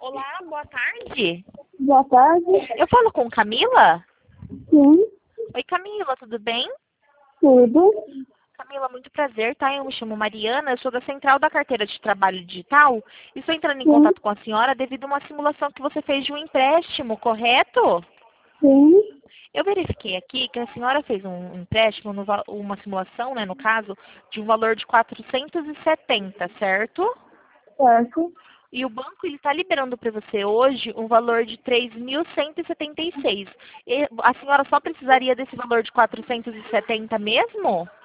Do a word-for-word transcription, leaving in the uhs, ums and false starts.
Olá, boa tarde. Boa tarde. Eu falo com Camila? Sim, Oi, Camila, tudo bem? tudo. Camila, muito prazer, tá? Eu me chamo Mariana, eu sou da Central da Carteira de Trabalho Digital e estou entrando em Sim, contato com a senhora devido a uma simulação que você fez de um empréstimo, correto? sim, Eu verifiquei aqui que a senhora fez um empréstimo, no va- uma simulação, né, no caso, de um valor de quatrocentos e setenta, certo? certo. E o banco ele está liberando para você hoje um valor de três mil cento e setenta e seis. E a senhora só precisaria desse valor de quatrocentos e setenta mesmo?